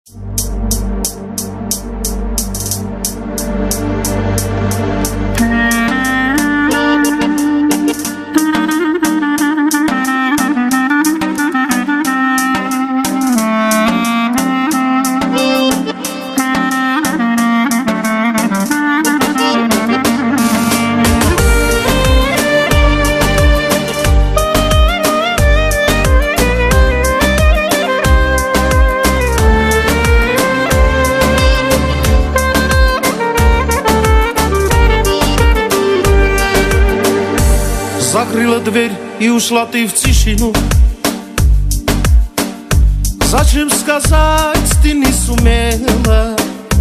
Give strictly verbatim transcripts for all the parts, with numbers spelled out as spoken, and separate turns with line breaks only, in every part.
Закрыла дверь и ушла ты в тишину. Зачем сказать, ты не сумела?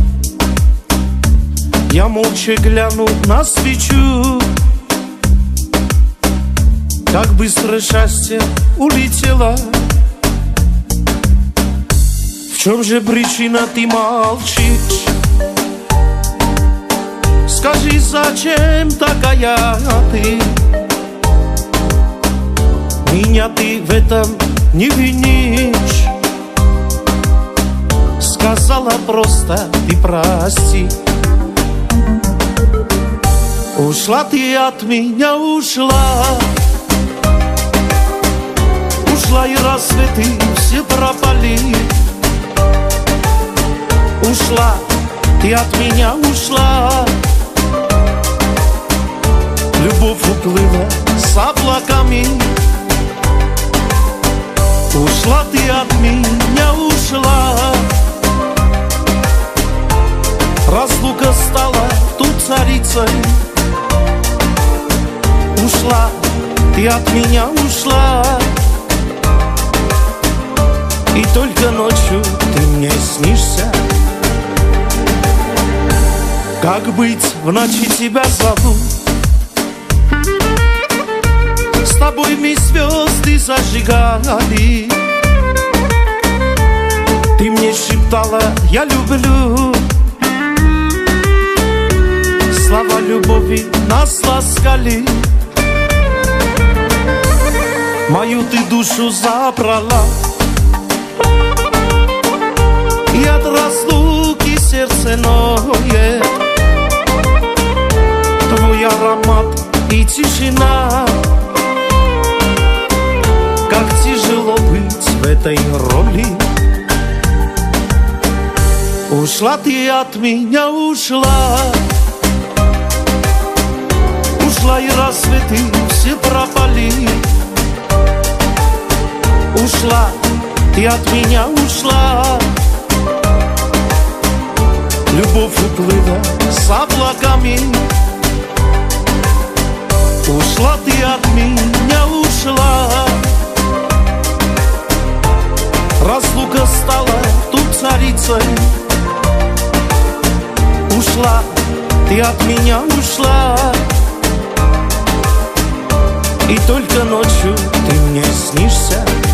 Я молча гляну на свечу. Как быстро счастье улетело. В чем же причина, ты молчишь? Скажи, зачем такая ты? Меня ты в этом не винишь. Сказала просто ты прости. Ушла ты от меня, ушла. Ушла и рассветы все пропали. Ушла ты от меня, ушла. Любовь уплыла с облаками. Ушла ты от меня, ушла. Разлука стала тут царицей. Ушла ты от меня, ушла. И только ночью ты мне снишься. Как быть, в ночи тебя зову. С тобой мы звезды зажигали. Ты мне шептала, я люблю. Слова любови нас ласкали. Мою ты душу забрала. И от разлуки сердце ноет. Твой аромат и тишина. Как тяжело быть в этой роли. Ушла ты от меня, ушла. Ушла и рассветы все пропали. Ушла ты от меня, ушла. Любовь уплыла с облаками. Ушла ты от меня, ушла. Разлука стала тут царицей. Ушла ты от меня, ушла. И только ночью ты мне снишься.